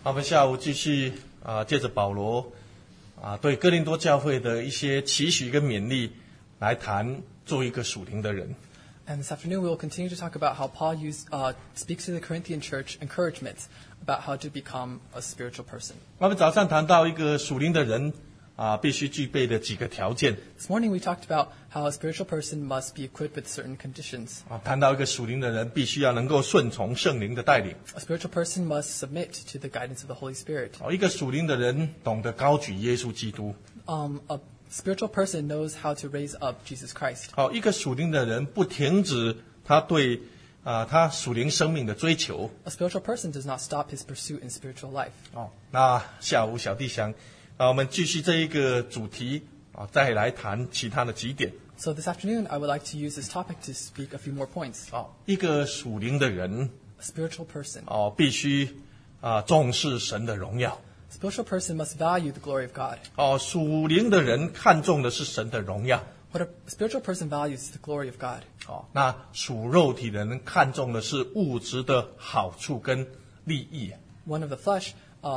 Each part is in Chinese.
我们下午继续借着保罗对哥林多教会的一些期许跟勉励来谈做一个属灵的人。 And this afternoon we will continue to talk about how Paul speaks to the Corinthian church encouragement about how to become a spiritual person. 我们早上谈到一个属灵的人必须具备的几个条件。 This morning we talked about how a spiritual person must be equipped with certain conditions. 谈到一个属灵的人必须要能够顺从圣灵的带领。 A spiritual person must submit to the guidance of the Holy Spirit. 一个属灵的人懂得高举耶稣基督。 A spiritual person knows how to raise up Jesus Christ. 一个属灵的人不停止他对他属灵生命的追求。 A spiritual person does not stop his pursuit in spiritual life. 那下午小弟想我们继续这一个主题再来谈其他的几点。 So this afternoon I would like to use this topic to speak a few more points. 一个属灵的人 A spiritual person. 必须重视神的荣耀。 A spiritual person must value the glory of God. 属灵的人看重的是神的荣耀。 What a spiritual person values is the glory of God. 那属肉体的人看重的是物质的好处跟利益。 One of the flesh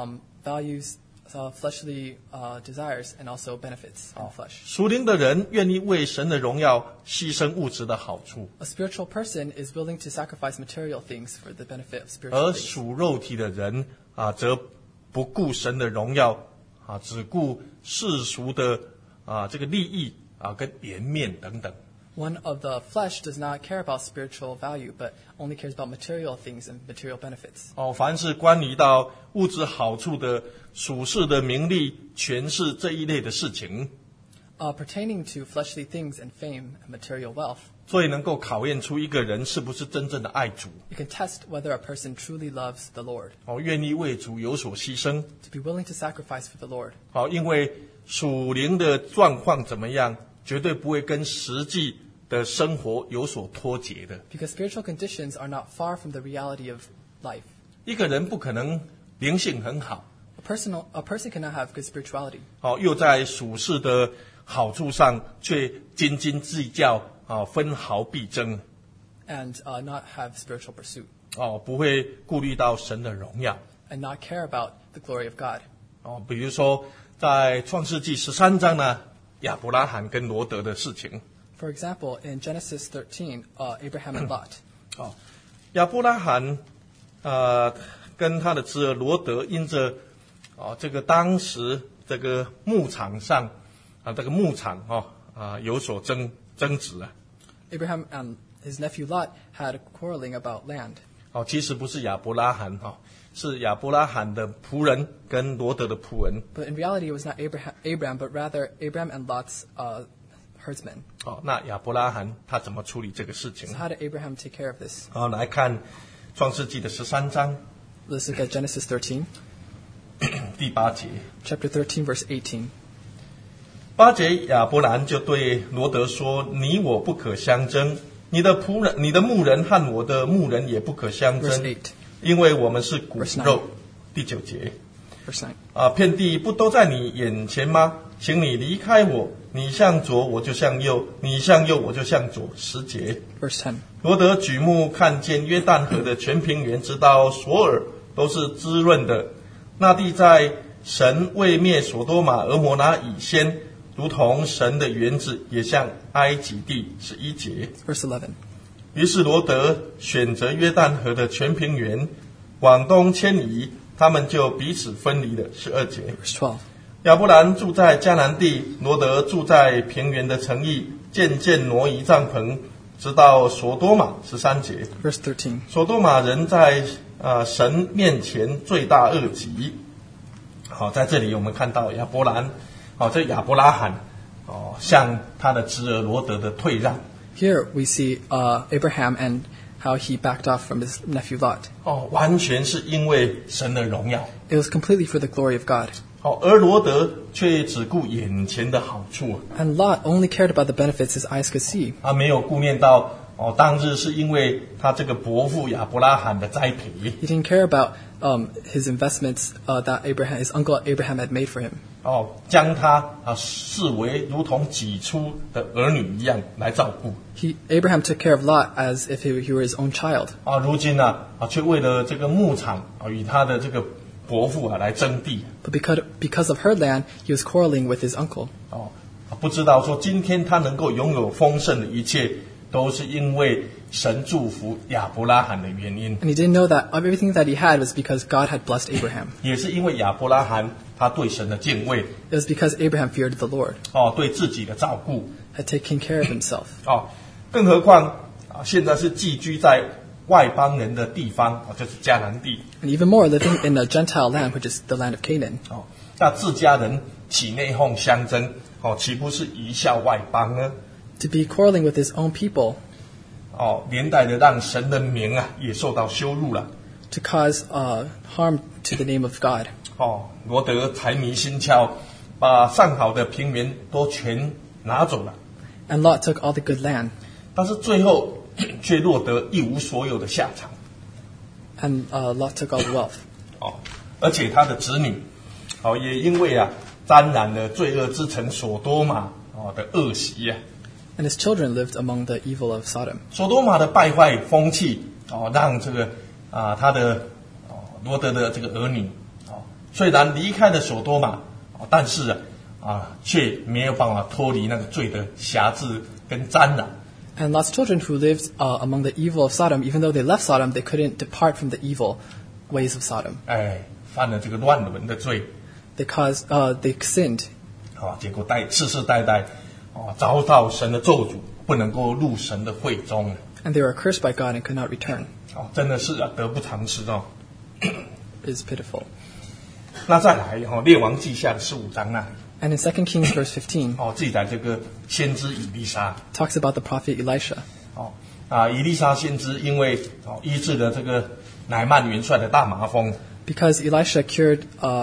values fleshly desires and also benefits in flesh. 属灵的人愿意为神的荣耀牺牲物质的好处。 A spiritual person is willing to sacrifice material things for the benefit of spiritual 而 things. 属肉体的人则不顾神的荣耀只顾世俗的这个利益跟颜面等等。 One of the flesh does not care about spiritual value, but only cares about material things and material benefits. 凡是关于到物质好处的属世的名利、权势这一类的事情 pertaining to fleshly things and fame and material wealth. 最能够考验出一个人是不是真正的爱主。 You can test whether a person truly loves the Lord. 愿意为主有所牺牲。 To be willing to sacrifice for the Lord. 因为属灵的状况怎么样，绝对不会跟实际的生活有所脱节的。 Because spiritual conditions are not far from the reality of life. 一个人不可能灵性很好， A person cannot have good spirituality. 又在属世的好处上却斤斤计较，分毫必争， And not have spiritual pursuit. 不会顾虑到神的荣耀。 And not care about the glory of God. 比如说在创世纪13章呢，亚伯拉罕跟罗德的事情。 For example, in Genesis 13, Abraham and Lot. 亚伯拉罕跟他的侄儿罗德因着这个当时这个牧场上这个牧场有所争执。 Abraham and his nephew Lot had quarreling about land. 其实不是亚伯拉罕是亚伯拉罕的仆人跟罗德的仆人。 But in reality, it was not Abraham, but rather Abraham and Lot's herdsmen. 那亚伯拉罕他怎么处理这个事情？ So how did Abraham take care of this? 来看创世纪的13章 Let's look at Genesis 13, 第8节。 chapter 13, verse 18. 8节，亚伯兰就对罗德说：“你我不可相争，你的牧人和我的牧人也不可相 Verse 争， 8, 因为我们是骨 Verse 9. 肉。”第9节。 verse 9. 遍地不都在你眼前吗？请你离开我，你向左我就向右，你向右我就向左。10节。 Verse 10. 罗德举目看见约旦河的全平原直到索尔都是滋润的，那地在神未灭所多玛俄摩拉以先，如同神的园子，也像埃及地。11节。 Verse 11. 于是罗德选择约旦河的全平原往东迁移，他们就彼此分离了。12节。 Verse 12. 亚伯兰住在迦南地，罗德住在平原的城邑，渐渐挪移帐篷，直到所多玛。13节。 Verse 13. 所多玛人在神面前罪大恶极。在这里我们看到亚伯兰这亚伯拉罕向他的侄儿罗德的退让。 Here we see Abraham and how he backed off from his nephew Lot. 完全是因为神的荣耀。 It was completely for the glory of God. 而罗德却只顾眼前的好处。 And Lot only cared about the benefits his eyes could see. 他没有顾念到当日是因为他这个伯父亚伯拉罕的栽培。 He didn't care about his investments that his uncle Abraham had made for him. 将他视为如同己出的儿女一样来照顾。 Abraham took care of Lot as if he were his own child. 如今却为了这个牧场与他的这个伯父来争地。 But because of her land, he was quarreling with his uncle. 不知道说今天他能够拥有丰盛的一切，都是因为神祝福亚伯拉罕的原因， And he didn't know that everything that he had was because God had blessed Abraham. 也是因为亚伯拉罕他对神的敬畏， It was because Abraham feared the Lord, 对自己的照顾， had taken care of himself. 更何况现在是寄居在外邦人的地方，就是迦南地， And even more, living in a Gentile land, which is the land of Canaan. 那自家人起内讧相争，岂不是贻笑外邦呢？ To be quarreling with his own people, 连带的让神的名也受到羞辱了。 to cause harm to the name of God. 罗德财迷心窍，把上好的平原都全拿走了， And Lot took all the good land, 但是最后却落得一无所有的下场。 and Lot took all the wealth. 而且他的子女，也因为沾染了罪恶之城所多玛的恶习。 And his children lived among the evil of Sodom. 所多玛的败坏风气，让这个他的罗德的这个儿女，虽然离开了所多玛，但是却没有办法脱离那个罪的辖制跟沾染。 And Lot's children who lived among the evil of Sodom, even though they left Sodom, they couldn't depart from the evil ways of Sodom. 犯了这个乱伦的罪， They sinned, 结果世世代代遭到神的咒诅，不能够入神的会中。 and they were cursed by God and could not return. 真的是得不偿失哦。 It is pitiful. 那再来列王记下的15章那里， And in 2 Kings verse 15, 记载这个先知以利沙。 talks about the prophet Elisha. 以利沙先知因为医治了这个乃曼元帅的大麻风， Because Elisha cured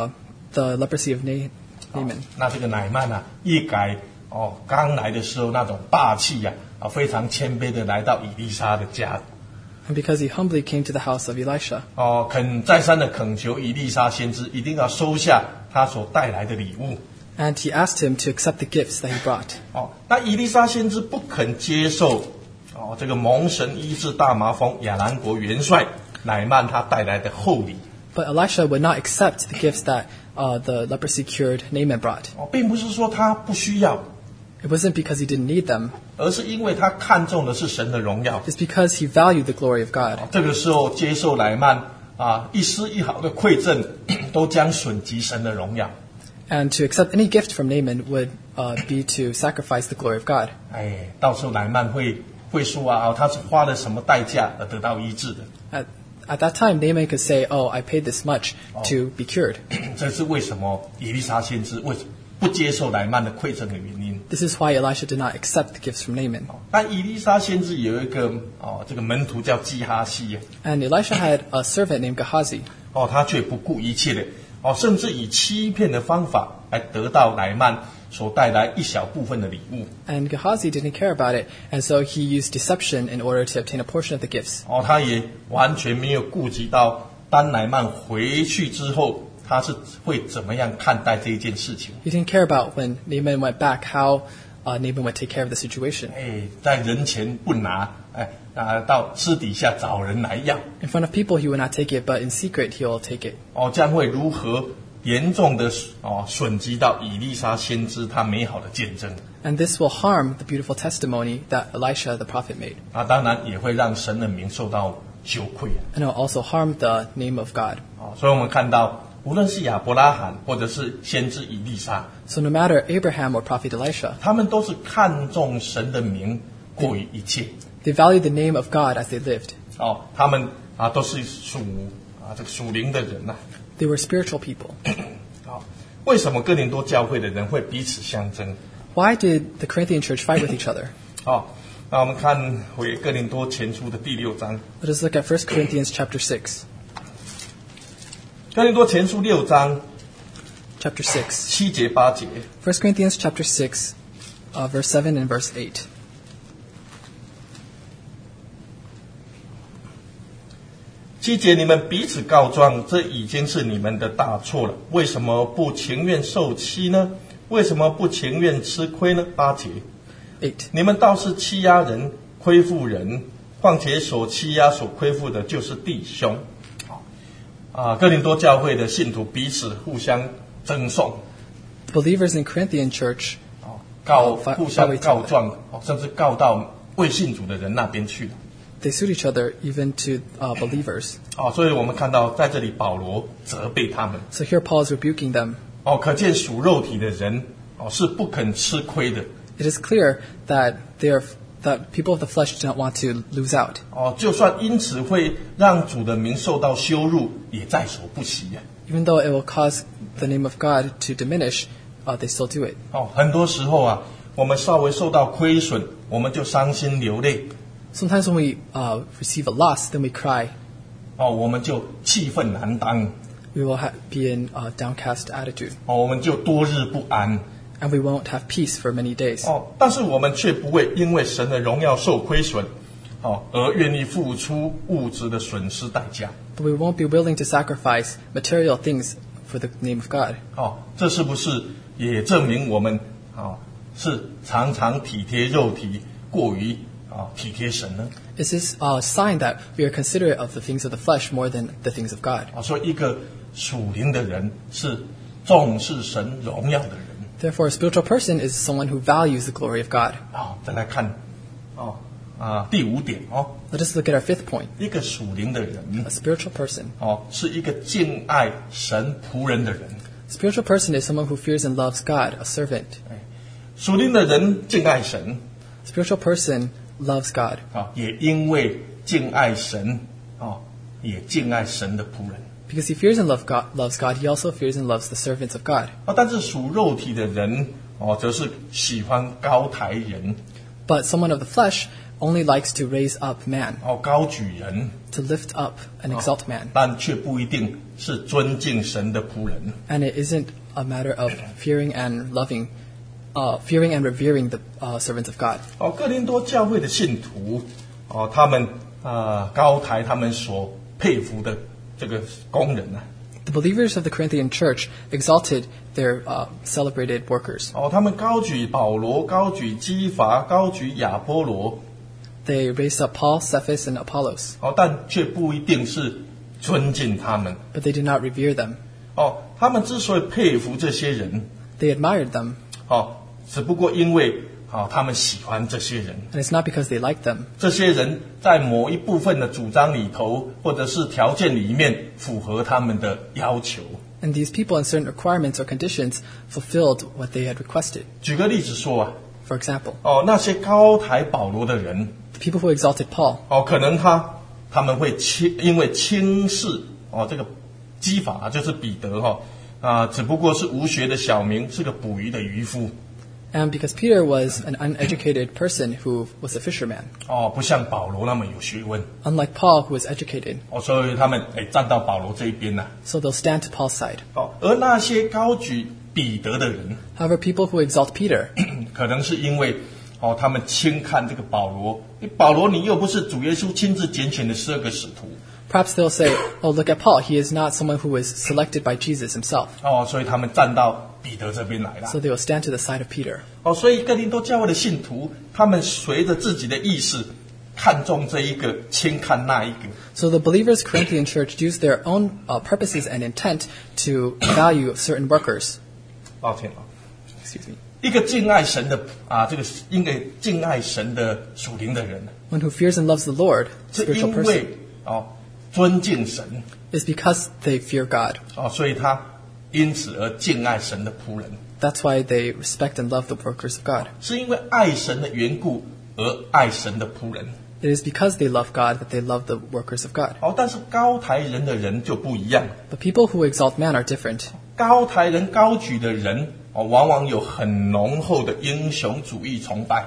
the leprosy of Naaman. 那这个乃曼一改刚来的时候那种霸气非常谦卑的来到以利沙的家， And because he humbly came to the house of Elisha, 再三的恳求以利沙先知一定要收下他所带来的礼物。 and he asked him to accept the gifts that he brought. 那以利沙先知不肯接受这个蒙神医治大麻风亚兰国元帅乃曼他带来的厚礼。 But Elisha would not accept the gifts that the leprosy cured Naaman brought. 并不是说他不需要， It wasn't because he didn't need them. 而是因为他看重的是神的荣耀。 It's because he valued the glory of God. 这个时候接受乃曼一丝一毫的馈赠，都将损及神的荣耀。 And to accept any gift from Naaman would be to sacrifice the glory of God. 到时候乃曼会说他是花了什么代价而得到医治的。 At that time, Naaman could say, "Oh, I paid this much to be cured." 这是为什么以利沙先知为不接受乃曼的馈赠的原因。 This is why Elisha did not accept the gifts from Naaman. 但以利沙先知有一个这个门徒叫基哈西， And Elisha had a servant named Gehazi. 他却不顾一切的甚至以欺骗的方法来得到乃曼所带来一小部分的礼物。 And Gehazi didn't care about it, and so he used deception in order to obtain a portion of the gifts. 他也完全没有顾及到当乃曼回去之后，他是会怎么样看待这一件事情。 He didn't care about when Naaman went back how Naaman would take care of the situation. 在人前不拿，到私底下找人来要。 In front of people, he would not take it, but in secret, he will take it. 将会如何严重的损及到以利沙先知他美好的见证。 And this will harm the beautiful testimony that Elisha the prophet made. 当然也会让神的名受到羞愧。 And it will also harm the name of God. 所以我们看到，无论是亚伯拉罕或者是先知以利沙， So no matter Abraham or prophet Elisha, 他们都是看重神的名过于一切。 they valued the name of God as they lived. 他们都是这个属灵的人 They were spiritual people. 为什么哥林多教会的人会彼此相争？ Why did the Corinthian church fight with each other? 那我们看回哥林多前书的第6章。 Let us look at 1 Corinthians chapter 6. 哥林多前书6章 Chapter 6. 7节8节。 1 Corinthians chapter 6, verse 7 and verse 8. 7节，你们彼此告状，这已经是你们的大错了。为什么不情愿受欺呢？为什么不情愿吃亏呢？8节， 8. 你们倒是欺压人，亏负人，况且所欺压、所亏负的，就是弟兄。 哥林多教会的信徒彼此互相争讼， Believers in Corinthian church 互相告状，甚至告到未信主的人那边去了。 they sued each other, even to believers. 所以我们看到在这里保罗责备他们。 So here Paul is rebuking them. 可见属肉体的人是不肯吃亏的。 It is clear that that people of the flesh do not want to lose out. 就算因此会让主的名受到羞辱，也在所不惜呀。 Even though it will cause the name of God to diminish, they still do it. 很多时候我们稍微受到亏损，我们就伤心流泪。 Sometimes when we receive a loss, then we cry. 我们就气愤难当。 We will be in a downcast attitude. 我们就多日不安。 And we won't have peace for many days. 但是我们却不会因为神的荣耀受亏损，而愿意付出物质的损失代价。 But we won't be willing to sacrifice material things for the name of God. 这是不是也证明我们是常常体贴肉体，过于体贴神呢？ Is this a sign that we are considerate of the things of the flesh more than the things of God? 所以一个属灵的人是重视神荣耀的人。 Therefore, a spiritual person is someone who values the glory of God. 再来看第5点 Let us look at our fifth point. 一个属灵的人 A spiritual person. 是一个敬爱神仆人的人。 A spiritual person is someone who fears and loves God, a servant. 属灵的人敬爱神， A spiritual person loves God. 也因为敬爱神也敬爱神的仆人。 Because he fears and loves God, he also fears and loves the servants of God. 但是属肉体的人则是喜欢高抬人， But someone of the flesh only likes to raise up man, 高举人， to lift up and exalt man. 但却不一定是尊敬神的仆人。 And it isn't a matter of fearing and revering the servants of God. 哥林多教会的信徒他们高抬他们所佩服的这个工人 The believers of the Corinthian church exalted their celebrated workers. 他们高举保罗，高举基法，高举亚波罗， They raised up Paul, Cephas, and Apollos, 但却不一定是尊敬他们。 but they did not revere them. 他们之所以佩服这些人， They admired them, 只不过因为他们喜欢这些人。 and it's not because they liked them. 这些人在某一部分的主张里头，或者是条件里面符合他们的要求。 And these people in certain requirements or conditions fulfilled what they had requested. 举个例子说 For example, 那些高抬保罗的人， the people who exalted Paul, 可能他们会因为轻视这个基法，就是彼得只不过是无学的小民，是个捕鱼的渔夫。 and because Peter was an uneducated person who was a fisherman, 不像保罗那么有学问。 unlike Paul who was educated, 所以他们站到保罗这一边了。 so they'll stand to Paul's side. 而那些高举彼得的人， However, people who exalt Peter, 可能是因为他们轻看这个保罗。保罗，你又不是主耶稣亲自拣选的12个使徒。 perhaps they'll say, oh, look at Paul, he is not someone who was selected by Jesus himself. 所以他们站到彼得这边来了。 So they will stand to the side of Peter. 所以哥林多教会的信徒，他们随着自己的意识，看重这一个，轻看那一个。 So the believers Corinthian church used their own purposes and intent to value certain workers. 抱歉 Excuse me. 一个敬爱神的应该敬爱神的属灵的人， One who fears and loves the Lord, 是 spiritual 因 person, 为尊敬神 is because they fear God. 所以他因此而敬爱神的仆人， That's why they respect and love the workers of God. 是因为爱神的缘故而爱神的仆人。 It is because they love God that they love the workers of God. 但是高抬人的人就不一样， But people who exalt man are different. 高抬人、高举的人往往有很浓厚的英雄主义崇拜。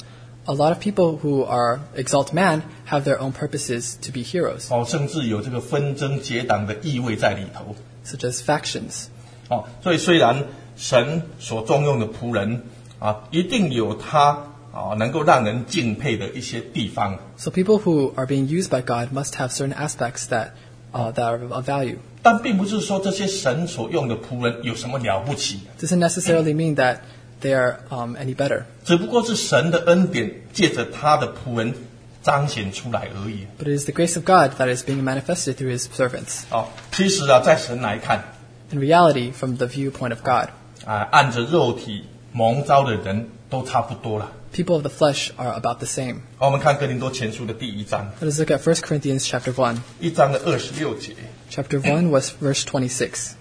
A lot of people who exalt man have their own purposes to be heroes, 甚至有这个纷争结党的意味在里头。 such as factions. 所以虽然神所重用的仆人一定有他能够让人敬佩的一些地方， So people who are being used by God must have certain aspects that are of value. 但并不是说这些神所用的仆人有什么了不起， Doesn't necessarily mean that they are any better. 只不过是神的恩典借着他的仆人彰显出来而已。 but it is the grace of God that is being manifested through his servants. 其实啊，在神来看 In reality, from the viewpoint of God, 按着肉体蒙召的人都差不多了。 people of the flesh are about the same. 我们看哥林多前书的第1章 Let us look at 1 Corinthians chapter 1. ，1章的26节。 Chapter 1 was verse 26.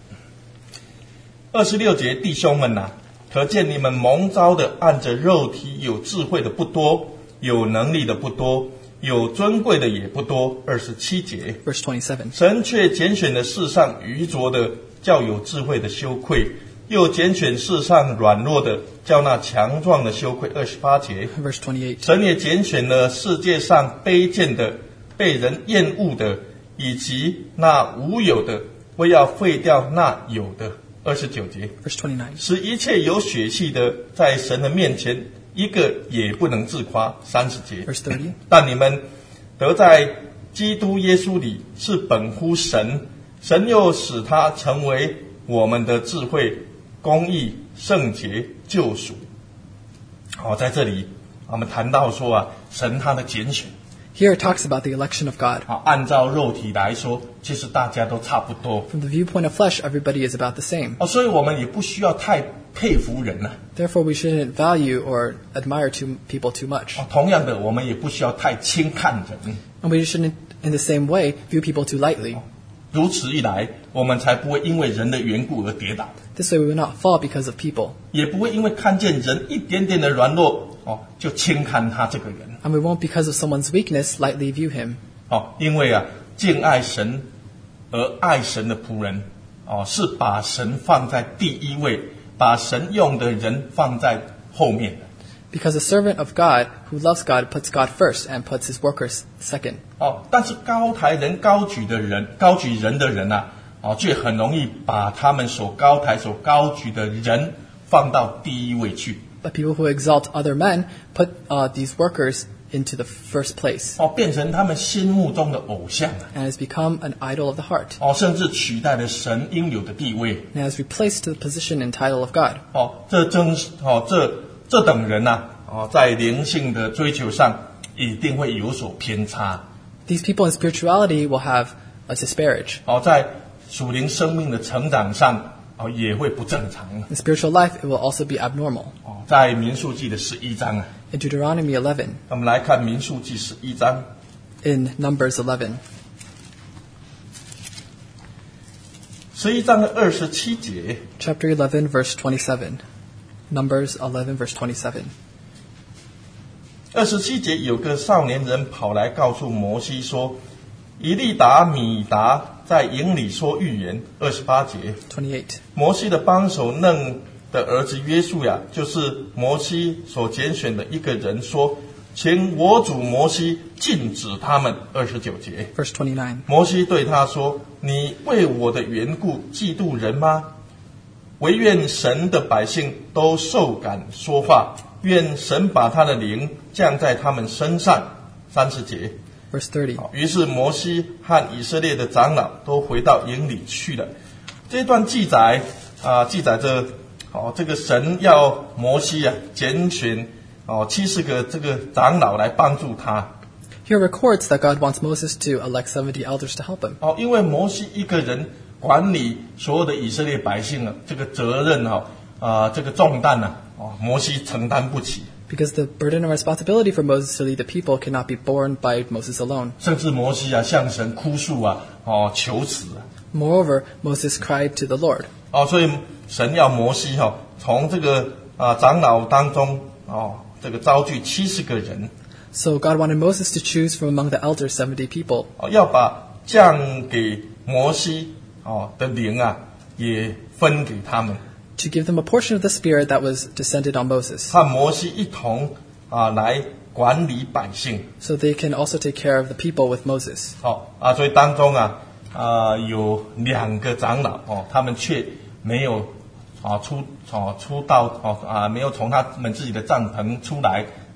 26节，弟兄们呐、可见你们蒙召的按着肉体有智慧的不多，有能力的不多，有尊贵的也不多。27节， Verse 27. 神却拣选了世上愚拙的，叫有智慧的羞愧；又拣选世上软弱的，叫那强壮的羞愧。28节， Verse 28. 神也拣选了世界上卑贱的、被人厌恶的，以及那无有的，为要废掉那有的。29节， Verse 29. 使一切有血气的，在神的面前一个也不能自夸。30节， Verse 30. 但你们得在基督耶稣里是本乎神，神又使他成为我们的智慧、公义、圣洁、救赎。在这里我们谈到说神他的拣选。 Here it talks about the election of God. 按照肉体来说，其实大家都差不多。 From the viewpoint of flesh, everybody is about the same. 所以我们也不需要太佩服人了。 Therefore, we shouldn't value or admire people too much. 同样的，我们也不需要太轻看人。 And we shouldn't, in the same way, view people too lightly. 如此一来，我们才不会因为人的缘故而跌倒， This way we will not fall because of people. 也不会因为看见人一点点的软弱就轻看他这个人。 And we won't, because of someone's weakness, lightly view him. 因为敬爱神而爱神的仆人是把神放在第一位，把神用的人放在后面的。 Because a servant of God who loves God puts God first and puts his workers second. 但是高举人的人却很容易把他们所高举的人放到第一位去。 But people who exalt other men put these workers into the first place. 变成他们心目中的偶像 And has become an idol of the heart. 甚至取代了神应有的地位。 And has replaced the position and title of God. 这等人在灵性的追求上一定会有所偏差。 These people in spirituality will have a disparage. 在属灵生命的成长上也会不正常。 In spiritual life, it will also be abnormal. 在民数记的11章 In Deuteronomy 11, 我们来看民数记11章 in Numbers 11, 11章的27节， chapter 11, verse 27. Numbers 11, verse 27. 27节有个少年人跑来告诉摩西说，以利达、米达在营里说预言。28节， 28. 摩西的帮手嫩的儿子约书亚，就是摩西所拣选的一个人说，请我主摩西禁止他们。29节， Verse 29. 摩西对他说，你为我的缘故嫉妒人吗？惟愿神的百姓都受感说话，愿神把他的灵降在他们身上。30节， Verse 30. 于是摩西和以色列的长老都回到营里去了。这段记载记载着这个神要摩西拣选70个这个长老来帮助他。 Here records that God wants Moses to elect 70 elders to help him. 因为摩西一个人管理所有的以色列百姓这个责任这个重担摩西承担不起。 Because the burden and responsibility for Moses to lead the people cannot be borne by Moses alone. 甚至摩西向神哭诉求死。 Moreover, Moses cried to the Lord. 所以神要摩西从这个长老当中这个招聚70个人。 So God wanted Moses to choose from among the elders 70 people. 要把降给摩西的灵也分给他们， To give them a portion of the Spirit that was descended on Moses. 和摩西一同来管理百姓。 So they can also take care of the people with Moses. 所以当中有2个长老他们却没有出道没有从他们自己的帐篷出来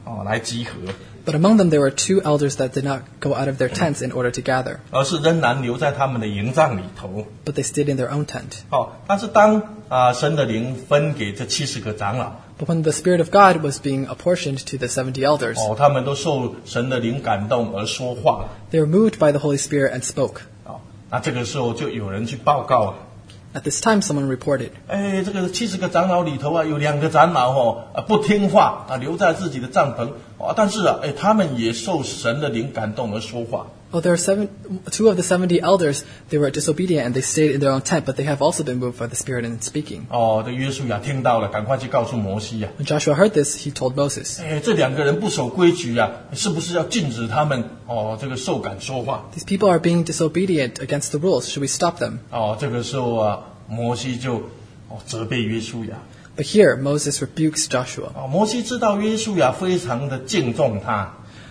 来集合， But among them there were 2 elders that did not go out of their tents in order to gather, 而是仍然留在他们的营帐里头。 but they stayed in their own tent. 但是当神的灵分给这70个长老， But when the Spirit of God was being apportioned to the 70 elders, 他们都受神的灵感动而说话。 they were moved by the Holy Spirit and spoke. 那这个时候就有人去报告 At this time someone reported, 这个70个长老里头有2个长老不听话留在自己的帐篷但是他们也受神的灵感动而说话。 oh, there are 2 of the 70 elders, they were disobedient and they stayed in their own tent, but they have also been moved by the Spirit in speaking. 这约书亚听到了，赶快去告诉摩西 When Joshua heard this, he told Moses, 这2个人不守规矩是不是要禁止他们这个受感说话？ these people are being disobedient against the rules. Should we stop them? 这个时候摩西就责备约书亚。 But here, Moses rebukes Joshua. 摩西知道约书亚非常的敬重他，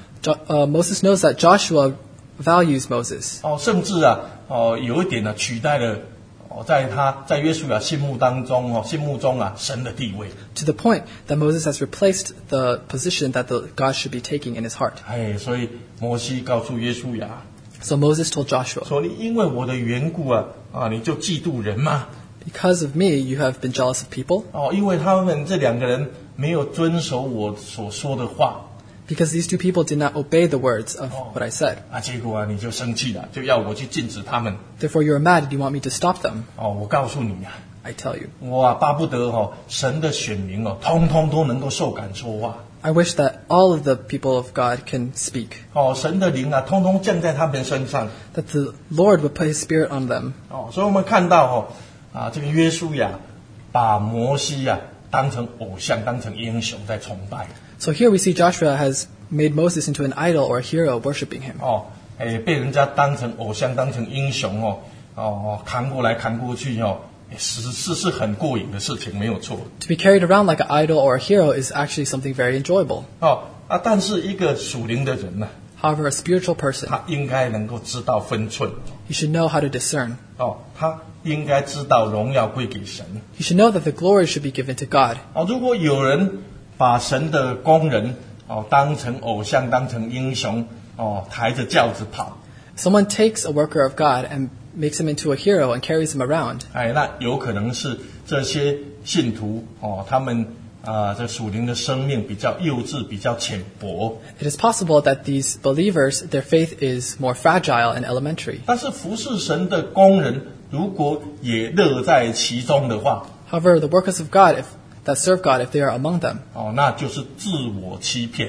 Moses knows that Joshua values Moses, 甚至有一点取代了在约书亚心目中神的地位。 to the point that Moses has replaced the position that God should be taking in his heart. 所以摩西告诉约书亚 So Moses told Joshua, 说：“你因为我的缘故你就嫉妒人吗？ because of me, you have been jealous of people, 因为他们这2个人没有遵守我所说的话 because these 2 people did not obey the words of what I said. 结果你就生气了，就要我去禁止他们。 Therefore you are mad and you want me to stop them. 我告诉你 I tell you, 我巴不得神的选民通通都能够受感说话。 I wish that all of the people of God can speak, 神的灵通通降在他们身上。 that the Lord would put His Spirit on them. 所以我们看到这个约书亚把摩西当成偶像，当成英雄在崇拜。 So here we see Joshua has made Moses into an idol or a hero, worshiping him. 被人家当成偶像，当成英雄扛过来扛过去是很过瘾的事情，没有错。 To be carried around like an idol or a hero is actually something very enjoyable. 但是一个属灵的人呢， However, a spiritual person, 他应该能够知道分寸。 he should know how to discern. 他应该知道荣耀归给神。 He should know that the glory should be given to God. 如果有人把神的工人当成偶像，当成英雄抬着轿子跑， Someone takes a worker of God and makes him into a hero and carries him around. 那有可能是这些信徒他们这属灵的生命比较幼稚，比较浅薄。 It is possible that these believers, their faith is more fragile and elementary. 但是服侍神的工人，如果也乐在其中的话， However, the workers of God that serve God, if they are among them, 那就是自我欺骗。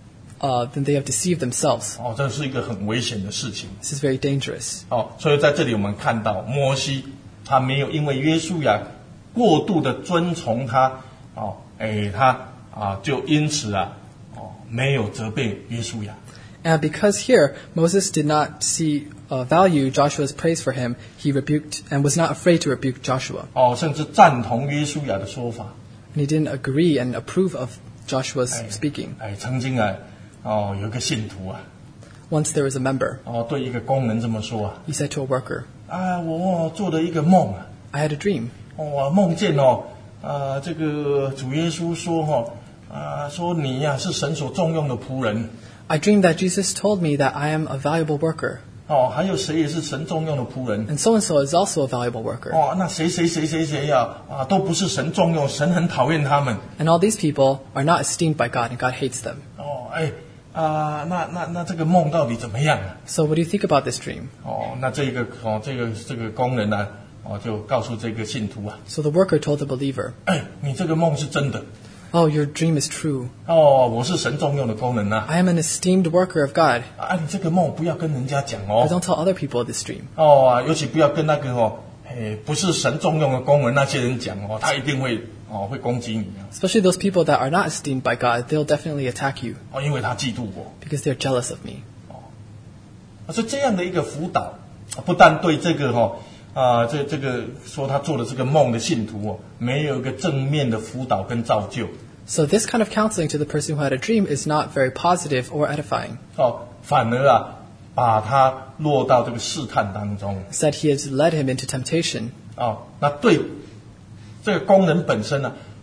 then they have deceived themselves. 这是一个很危险的事情。 This is very dangerous. 所以在这里我们看到摩西他没有因为约书亚过度的遵从他，他就因此没有责备约书亚。 And because here Moses did not value Joshua's praise for him, he rebuked and was not afraid to rebuke Joshua. 甚至赞同约书亚的说法。 And he didn't agree and approve of Joshua's speaking. 曾经有一个信徒 Once there was a member. 对一个工人这么说 He said to a worker, 我做了一个梦 I had a dream. 我梦见这个主耶稣说说你是神所重用的仆人。 I dreamed that Jesus told me that I am a valuable worker. 还有谁也是神重用的仆人？ And so-and-so is also a valuable worker. 那谁都不是神重用，神很讨厌他们。 And all these people are not esteemed by God, and God hates them. 那这个梦到底怎么样 So what do you think about this dream? 那这个工人呢就告诉这个信徒 So the worker told the believer, 你这个梦是真的。 Oh, your dream is true. 我是神重用的工人 I am an esteemed worker of God. 你这个梦不要跟人家讲 But don't tell other people this dream. 尤其不要跟那个不是神重用的工人那些人讲他一定会攻击你 Especially those people that are not esteemed by God, they'll definitely attack you 因为他嫉妒我。 because they're jealous of me. 所以这样的一个辅导，不但对这个这个说他做的这个梦的信徒没有一个正面的辅导跟造就。 So this kind of counseling to the person who had a dream is not very positive or edifying. 反而把他落到这个试探当中。 Instead, he has led him into temptation. 那对这个工人本身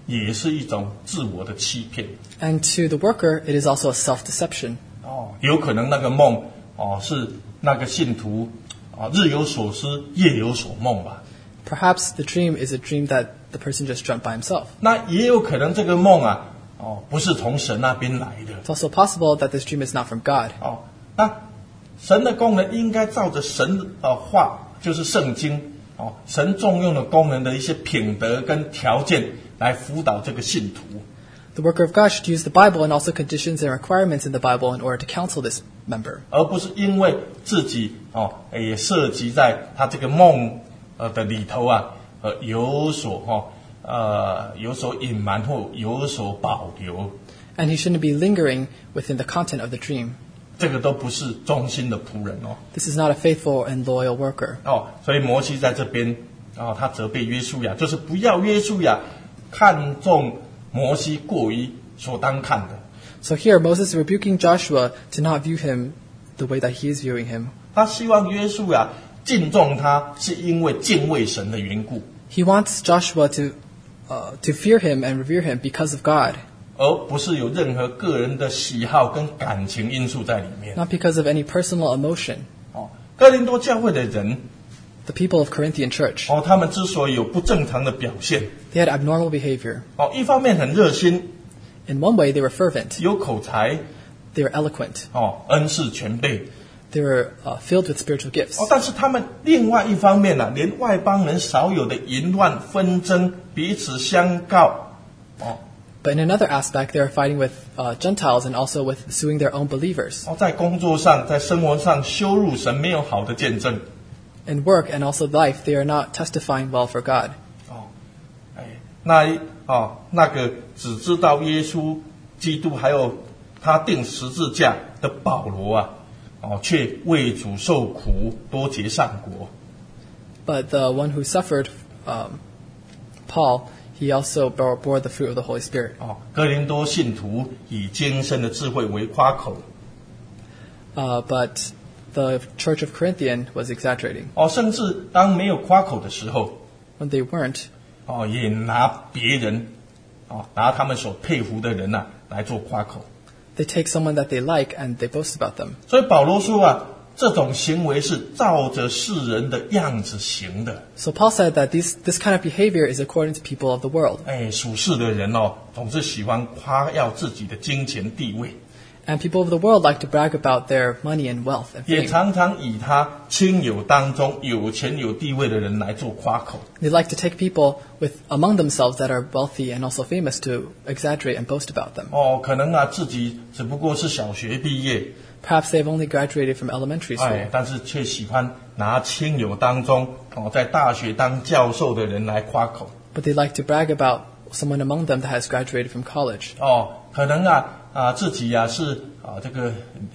也是一种自我的欺骗。 And to the worker, it is also a self-deception. 有可能那个梦是那个信徒日有所思夜有所梦吧。 Perhaps the dream is a dream that the person just dreamt by himself. 那也有可能这个梦不是从神那边来的。 It's also possible that this dream is not from God. 那神的功能应该照着神话，就是圣经神重用的功能的一些品德跟条件来辅导这个信徒。 The worker of God should use the Bible and also conditions and requirements in the Bible in order to counsel this member. 而不是因为自己也涉及在他这个梦的里头有所隐瞒或有所保留。 And he shouldn't be lingering within the content of the dream. 这个都不是忠心的仆人 This is not a faithful and loyal worker. 所以摩西在这边他责备约书亚，就是不要约书亚看重摩西过于所当看的。 So here Moses is rebuking Joshua to not view him the way that he is viewing him. 他希望约书亚敬重他，是因为敬畏神的缘故， He wants Joshua to fear him and revere him because of God, 而不是有任何个人的喜好跟感情因素在里面。 not because of any personal emotion. 哥林多教会的人 The people of Corinthian church, 他们之所以有不正常的表现 they had abnormal behavior. 一方面很热心， In one way, they were fervent, 有口才 they were eloquent, 恩赐全备 they were filled with spiritual gifts. 但是他们另外一方面连外邦人少有的淫乱纷争彼此相告 But in another aspect, they are fighting with Gentiles and also with suing their own believers. 在工作上在生活上羞辱神，没有好的见证。 In work and also life, they are not testifying well for God. 那个只知道耶稣基督还有他钉十字架的保罗却为主受苦，多结善果。 But the one who suffered, Paul, he also bore the fruit of the Holy Spirit. 哥林多信徒以艰深的智慧为夸口。 But the church of Corinthian was exaggerating. 甚至当没有夸口的时候， When they weren't, 也拿别人拿他们所佩服的人来做夸口。 they take someone that they like and they boast about them. 所以保罗说这种行为是照着世人的样子行的。 So Paul said that this kind of behavior is according to people of the world. 属世的人总是喜欢夸耀自己的金钱地位， And people of the world like to brag about their money and wealth and 也 fame. 常常以他亲友当中有钱有地位的人来做夸口。 They like to take people among themselves that are wealthy and also famous to exaggerate and boast about them. 可能自己只不过是小学毕业， Perhaps they've only graduated from elementary school, 但是却喜欢拿亲友当中在大学当教授的人来夸口。 but they like to brag about someone among them that has graduated from college. 可能自己是这个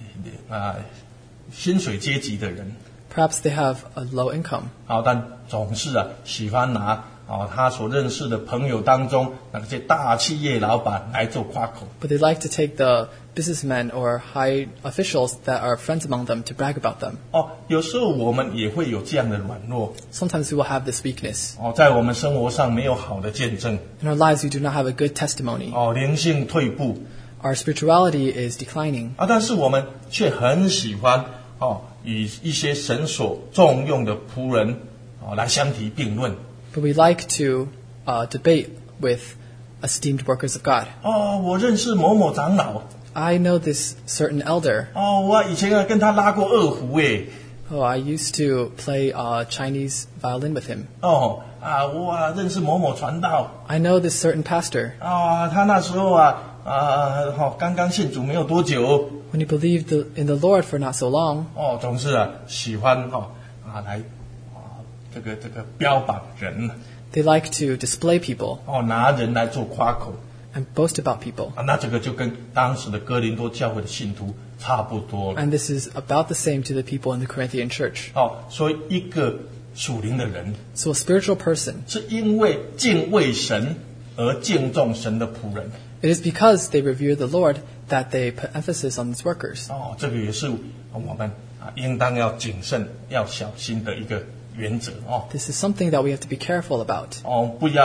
薪水阶级的人， Perhaps they have a low income, 但总是喜欢拿他所认识的朋友当中那些大企业老板来做夸口。 but they like to take the businessmen or high officials that are friends among them to brag about them. 有时候我们也会有这样的软弱， Sometimes we will have this weakness. 在我们生活上没有好的见证， In our lives, we do not have a good testimony. 灵性退步， Our spirituality is declining, 但是我们却很喜欢与一些神所重用的仆人来相提并论。 but we like to debate with esteemed workers of God. 我认识某某长老， I know this certain elder. 我以前跟他拉过二胡诶。 Oh, I used to play Chinese violin with him. 我认识某某传道。 I know this certain pastor. 他那时候刚刚信主没有多久。 When he believed in the Lord for not so long, 总是喜欢来这个标榜人， they like to display people 拿人来做夸口。 and boast about people. 那这个就跟当时的哥林多教会的信徒差不多了。 And this is about the same to the people in the Corinthian church. 所以一个属灵的人 So a spiritual person, 是因为敬畏神而敬重神的仆人。 it is because they revere the Lord that they put emphasis on these workers. 这个也是我们应当要谨慎、要小心的一个原则。 This is something that we have to be careful about. 不要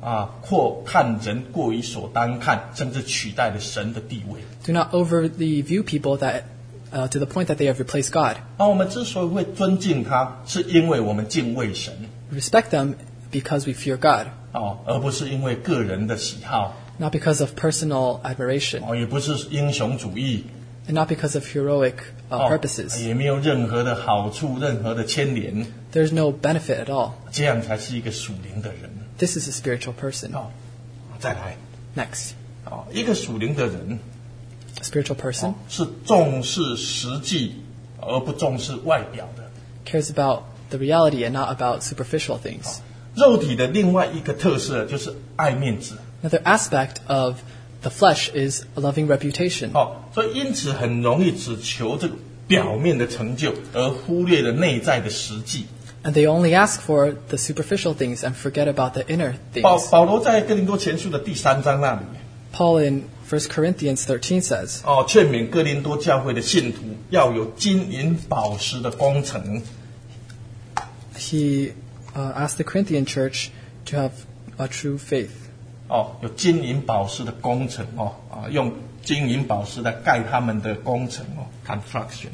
或看人过于所当看，甚至取代了神的地位。 Do not overly view people to the point that they have replaced God. 我们之所以会尊敬他，是因为我们敬畏神。 We respect them because we fear God, 而不是因为个人的喜好， not because of personal admiration, 也不是英雄主义， and not because of heroic purposes. 也没有任何的好处，任何的牵连， There's no benefit at all. 这样才是一个属灵的人。 This is a spiritual person. 再来， Next, 一个属灵的人 a spiritual person 是重视实际而不重视外表的。 cares about the reality and not about superficial things. 肉体的另外一个特色就是爱面子。 Another aspect of the flesh is a loving reputation. 所以因此很容易只求这个表面的成就，而忽略了内在的实际。 And they only ask for the superficial things and forget about the inner 保 things. 保罗在哥林多前书的第3章那里， Paul in 1 Corinthians 13 says, 劝勉哥林多教会的信徒要有金银宝石的工程。 he asked the Corinthian church to have a true faith. 有金银宝石的工程用金银宝石来盖他们的工程construction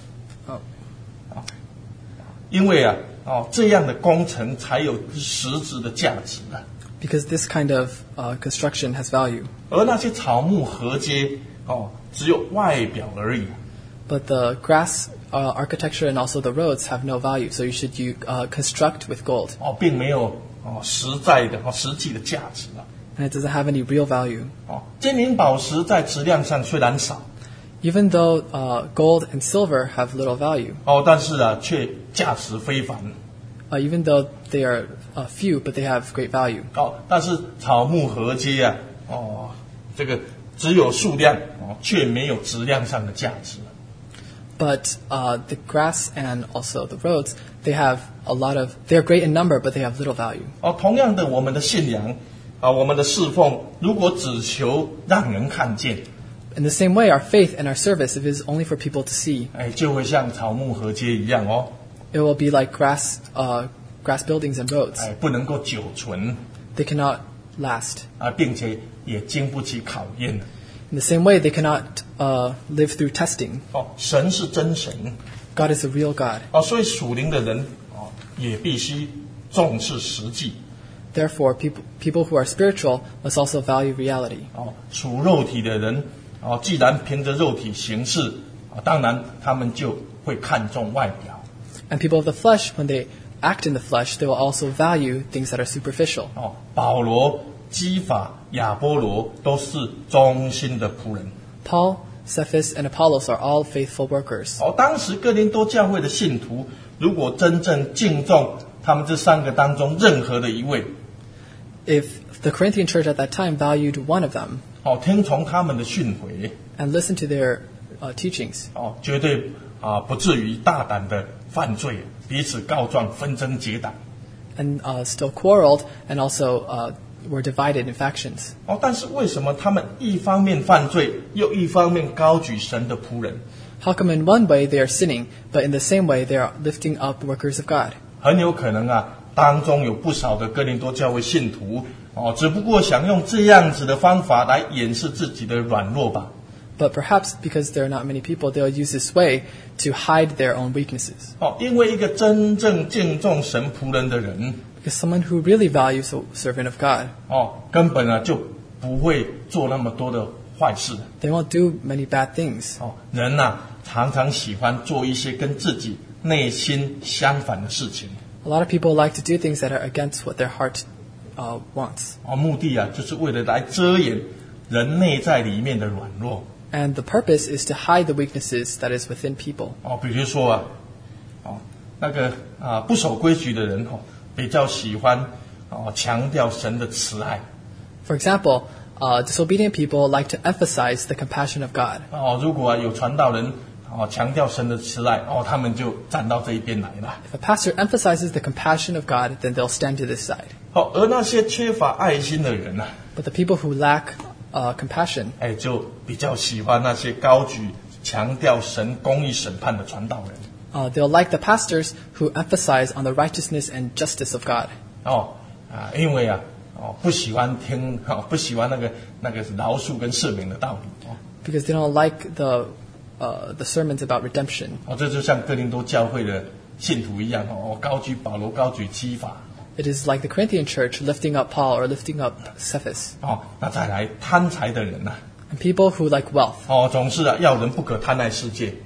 因为这样的工程才有实质的价值。 Because this kind of construction has value. 而那些草木禾秸只有外表而已。 But the grass architecture and also the roads have no value, so you should construct with gold. 并没有实在的实际的价值。 And it doesn't have any real value. 金银宝石在质量上虽然少， Even though gold and silver have little value, 但是却价值非凡。 even though they are few, but they have great value. 但是草木禾秸这个只有数量却没有质量上的价值。 But the grass and also the roads, they're great in number, but they have little value. 同样的，我们的信仰我们的侍奉，如果只求让人看见， In the same way, our faith and our service, if it is only for people to see, 就会像草木禾秸一样 it will be like grass buildings and roads. 不能够久存 They cannot last. 并且也经不起考验。 In the same way, they cannot live through testing. 神是真神 God is a real God. 所以属灵的人也必须重视实际。 Therefore, people who are spiritual must also value reality. 属肉体的人既然凭着肉体行事当然他们就会看重外表。 And people of the flesh, when they act in the flesh, they will also value things that are superficial. 保罗、基法、亚波罗都是忠心的仆人。 Paul, Cephas, and Apollos are all faithful workers. 当时哥林多教会的信徒，如果真正敬重他们这3个当中任何的一位， If the Corinthian church at that time valued one of them 听从他们的训诲， and listened to their teachings, 绝对不至于大胆的犯罪，彼此告状，纷争结党。 and still quarreled and also were divided in factions. 但是为什么他们一方面犯罪，又一方面高举神的仆人？ How come in one way they are sinning, but in the same way they are lifting up workers of God? 很有可能当中有不少的哥林多教会信徒只不过想用这样子的方法来掩饰自己的软弱吧。 But perhaps because there are not many people, they'll use this way to hide their own weaknesses. 因为一个真正敬重神仆人的人 Because someone who really values a servant of God, 根本就不会做那么多的坏事。 they won't do many bad things. 人常常喜欢做一些跟自己内心相反的事情。 A lot of people like to do things that are against what their heart wants. 目的就是为了来遮掩人内在里面的软弱。 And the purpose is to hide the weaknesses that is within people. 比如说那个不守规矩的人比较喜欢强调神的慈爱。 For example, disobedient people like to emphasize the compassion of God. 如果有传道人强调神的慈爱他们就站到这一边来了。 If a pastor emphasizes the compassion of God, then they'll stand to this side. 而那些缺乏爱心的人 But the people who lack compassion, 就比较喜欢那些高举强调神公义审判的传道人。 they'll like the pastors who emphasize on the righteousness and justice of God. 因为不喜欢听不喜欢那个饶恕跟赦免的道理 because they don't like the sermons about redemption. 这就像哥林多教会的信徒一样高举保罗，高举基法。 It is like the Corinthian church lifting up Paul or lifting up Cephas. 那再来贪财的人 And people who like wealth. 总是要人不可贪爱世界。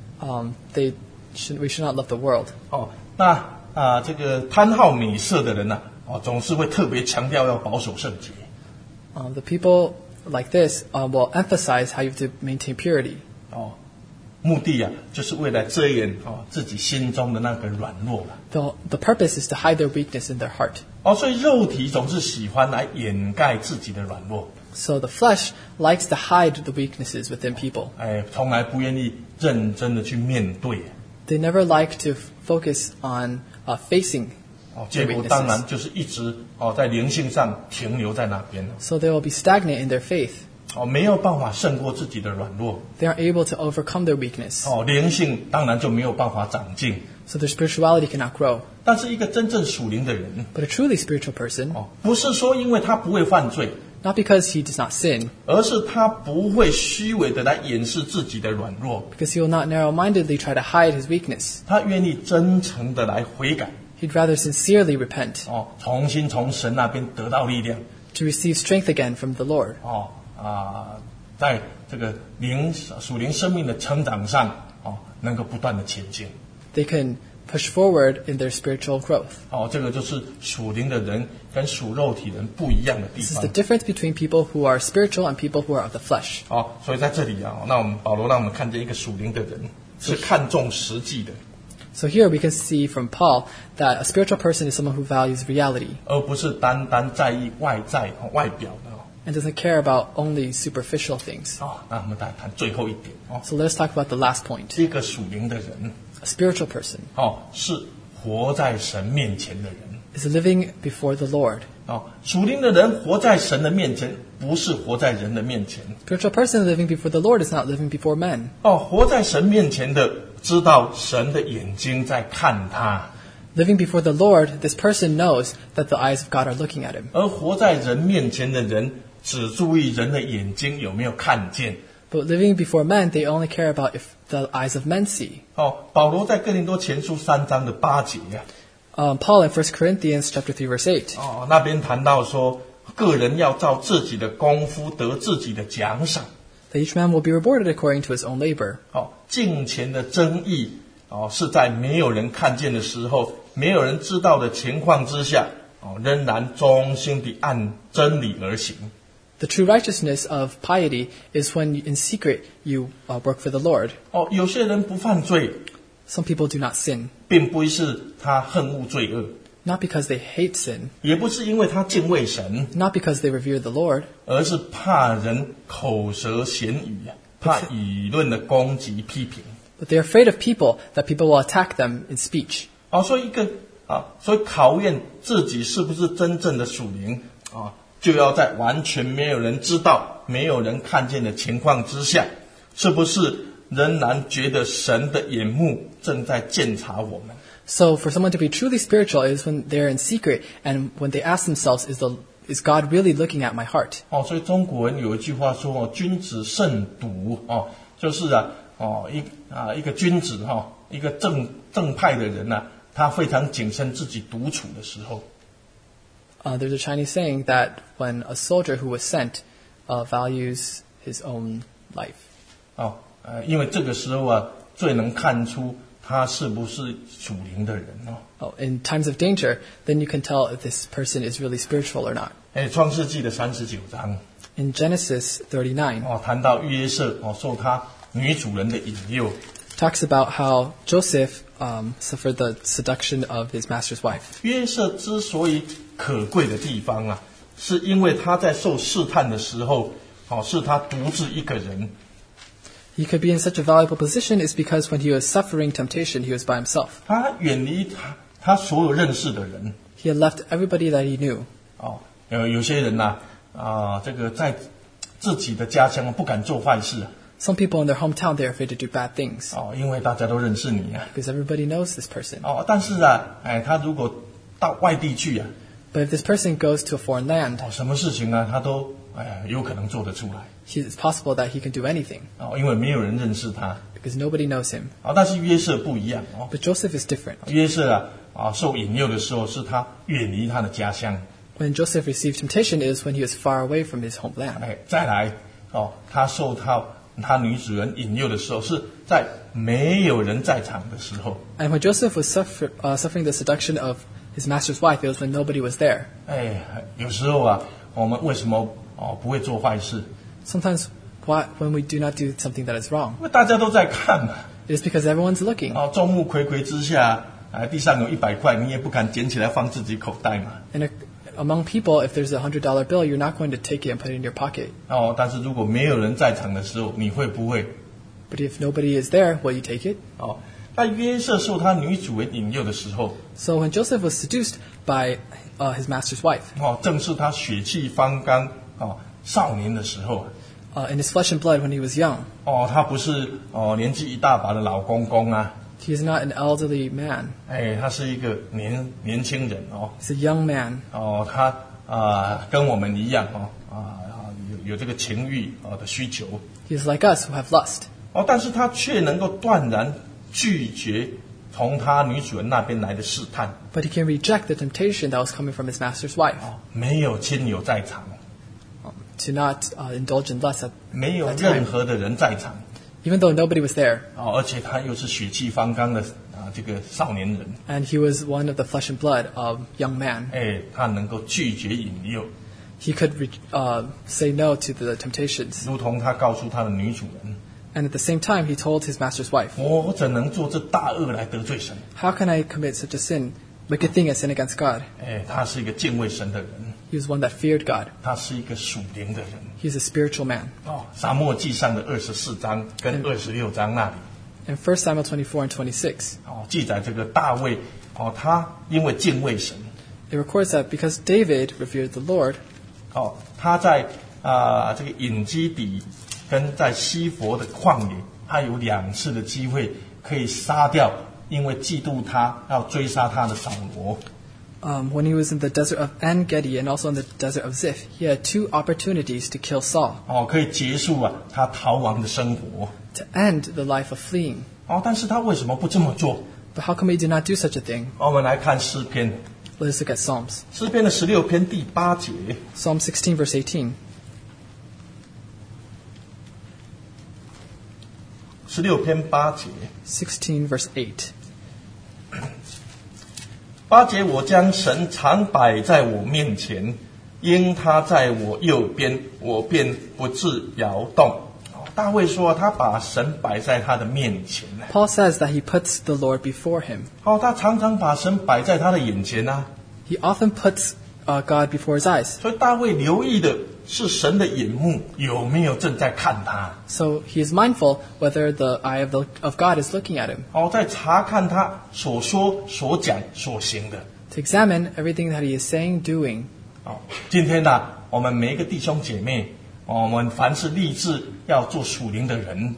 We should not love the world. 那这个贪好美色的人总是会特别强调要保守圣洁。 The people like this will emphasize how you have to maintain purity. 目的就是为了遮掩自己心中的那个软弱了。 The purpose is to hide their weakness in their heart. 所以肉体总是喜欢来掩盖自己的软弱。 So the flesh likes to hide the weaknesses within people. 从来不愿意认真的去面对。 They never like to focus on facing their 结果当然 weaknesses. 就是一直在灵性上停留在那边 So they will be stagnant in their faith. 没有办法胜过自己的软弱。 They aren't able to overcome their weakness. 灵性当然就没有办法长进。 So their spirituality cannot grow. 但是一个真正属灵的人 But a truly spiritual person, 不是说因为他不会犯罪， not because he does not sin, 而是他不会虚伪的来掩饰自己的软弱， because he will not narrow-mindedly try to hide his weakness. 他愿意真诚的来悔改， He'd rather sincerely repent 重新从神那边得到力量， to receive strength again from the Lord. 在这个属灵生命的成长上能够不断的前进。 They can push forward in their spiritual growth. 这个就是属灵的人跟属肉体人不一样的地 This is 方 the。difference between people who are spiritual and people who are of the flesh. 所以在这里那保罗让我们看见一个属灵的人是看重实际的， So here we can see from Paul that a spiritual person is someone who values reality 而不是单单在意外在外表的。 and doesn't care about only superficial things. 那我们来谈最后一点 So let's talk about the last point. 这个属灵的人 A spiritual person 是活在神面前的人。 is living before the Lord. 属灵的人活在神的面前，不是活在人的面前。 Spiritual person living before the Lord is not living before men. 活在神面前的，知道神的眼睛在看他； Living before the Lord, this person knows that the eyes of God are looking at him. 而活在人面前的人，只注意人的眼睛有没有看见。 But living before men, they only care about if the eyes of men see. 保罗在哥林多前书3章的8节 Paul in 1 Corinthians chapter 3, verse 8. 那边谈到说，个人要照自己的功夫得自己的奖赏。 That each man will be rewarded according to his own labor. 敬虔的争议是在没有人看见的时候，没有人知道的情况之下，仍然忠心地按真理而行。 The true righteousness of piety is when in secret you work for the Lord. 有些人不犯罪， Some people do not sin, 并不是他恨恶罪恶， not because they hate sin, 也不是因为他敬畏神， not because they revere the Lord, 而是怕人口舌闲语，怕舆论的攻击批评。 but they are afraid of people, that people will attack them in speech. 所以考验自己是不是真正的属灵就要在完全没有人知道、没有人看见的情况之下，是不是仍然觉得神的眼目正在监察我们？ So for someone to be truly spiritual is when they're in secret and when they ask themselves, is God really looking at my heart? 所以中国人有一句话说君子慎独就是一个君子一个正派的人他非常谨慎自己独处的时候。 There's a Chinese saying that when a soldier who was sent values his own life. 因为这个时候最能看出他是不是属灵的人 In times of danger, then you can tell if this person is really spiritual or not. 创世纪的39章 In Genesis 39, 谈到约瑟受他女主人的引诱， talks about how Joseph suffered the seduction of his master's wife. 约瑟之所以可贵的地方是因为他在受试探的时候是他独自一个人。 He could be in such a valuable position is because when he was suffering temptation, he was by himself. 他远离他所有认识的人。 He had left everybody that he knew. 有些人这个在自己的家乡不敢做坏事。 Some people in their hometown, they're afraid to do bad things 因为大家都认识你 because everybody knows this person. 但是他如果到外地去 But if this person goes to a foreign land, 什么事情呢，他都有可能做得出来。 it's possible that he can do anything 因为没有人认识他。 because nobody knows him. 但是约瑟不一样。 But Joseph is different. 约瑟受引诱的时候，是他远离他的家乡。 When Joseph received temptation is when he was far away from his homeland. 再来他受到他女主人引诱的时候，是在没有人在场的时候。 And when Joseph was suffering the seduction of his master's wife, it was when nobody was there. 有时候我们为什么不会做坏事？ Sometimes when we do not do something that is wrong, 因为大家都在看嘛。 it is because everyone's looking. 众目睽睽之下，地上有100块，你也不敢捡起来放自己口袋嘛。 And among people, if there's $100 bill, you're not going to take it and put it in your pocket. 但是如果没有人在场的时候，你会不会？ But if nobody is there, will you take it? 那约瑟受他女主人引诱的时候， So when Joseph was seduced by his master's wife, 正是他血气方刚少年的时候。 in his flesh and blood when he was young. 他不是年纪一大把的老公公啊。 He is not an elderly man. 他是一个年轻人 He's a young man. 他跟我们一样有这个情欲的需求。 He is like us who have lust. 但是他却能够断然拒绝从他女主人那边来的试探。 But he can reject the temptation that was coming from his master's wife. 没有亲友在场。 To not indulge in lust 没有任何的人在场。 Even though nobody was there. 而且他又是血气方刚的这个少年人。 And he was one of the flesh and blood of young man. 他能够拒绝引诱。 He could say no to the temptations. 如同他告诉他的女主人。 And at the same time, he told his master's wife, 我怎能做这大恶来得罪神？ How can I commit such a sin, wicked thing and sin against God? 他是一个敬畏神的人。 He was one that feared God. 他是一个属灵的人。 He's a spiritual man. 撒母耳记上的24章跟26章那里。 In 1 Samuel 24 and 26, 记载这个大卫他因为敬畏神。 it records that because David revered the Lord, 他在这个隐基底跟在西佛的旷野，他有2次的机会可以杀掉因为嫉妒他要追杀他的扫罗。 when he was in the desert of En-Gedi and also in the desert of Ziph, he had 2 opportunities to kill Saul. 可以结束他逃亡的生活。 To end the life of fleeing. 但是他为什么不这么做？ But how come he did not do such a thing? 我们来看诗篇。 Let us look at Psalms. 诗篇的16篇第8节。 Psalm 16 verse 18. 16篇8节。 16 verse 8. 8节，我将神常摆在我面前，因他在我右边，我便不致摇动。大卫说他把神摆在他的面前。 Paul says that he puts the Lord before him. 他常常把神摆在他的眼前啊。 He often puts God before his eyes. 所以大卫留意的是神的眼目有没有正在看他。 So he is mindful whether the eye of God is looking at him. 在查看他所说、所讲、所行的。 To examine everything that he is saying, doing. 今天我们每一个弟兄姐妹，我们凡是立志要做属灵的人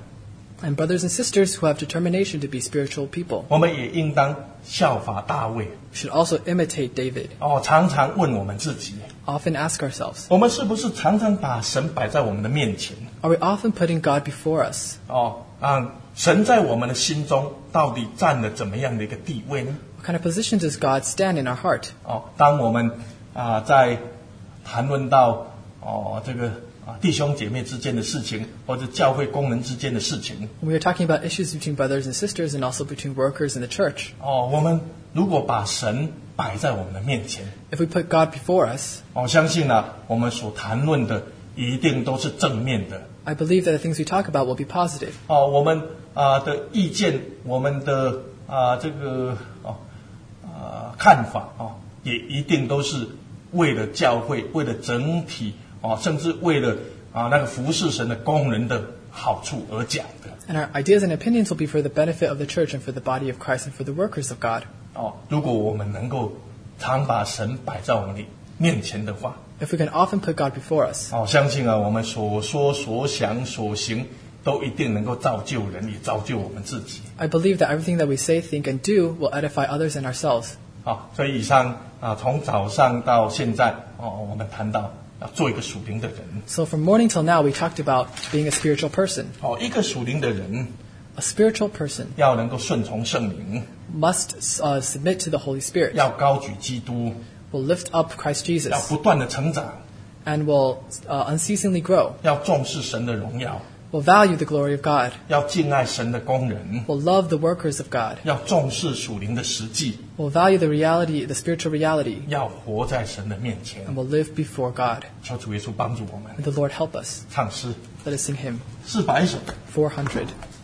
And brothers and sisters who have determination to be spiritual people, 我们也应当效法大卫。 should also imitate David. 常常问我们自己， Often ask ourselves, 我们是不是常常把神摆在我们的面前？ are we often putting God before us? 神在我们的心中到底占了怎么样的一个地位呢？ What kind of position does God stand in our heart? 当我们在谈论到这个弟兄姐妹之间的事情，或者教会工人之间的事情， We are talking about issues between brothers and sisters and also between workers in the church. 我们如果把神摆在我们的面前， If we put God before us, 相信我们所谈论的一定都是正面的。 I believe that the things we talk about will be positive. 我们的意见，我们的这个看法也一定都是为了教会，为了整体甚至为了那个服侍神的工人的好处而讲的。 And our ideas and opinions will be for the benefit of the church and for the body of Christ and for the workers of God. 如果我们能够常把神摆在我们的面前的话， If we can often put God before us, 相信我们所说、所想、所行都一定能够造就人，也造就我们自己。 I believe that everything that we say, think, and do will edify others and ourselves. 好，所以以上从早上到现在我们谈到要做一个属灵的人。 So from morning till now, we talked about being a spiritual person. 一个属灵的人 A spiritual person 要能够顺从圣灵， must submit to the Holy Spirit, 要高举基督， will lift up Christ 要 Jesus, 不断的成长， and will unceasingly grow, 要重视神的荣耀， will value the glory of God, 要敬爱神的工人， will love the workers of God, 要重视属灵的实际， will value the reality, the spiritual reality, 要活在神的面前。 and will live before God. 求主耶稣帮助我们 And the Lord help us. 唱诗 Let us sing hymn 400首。 400.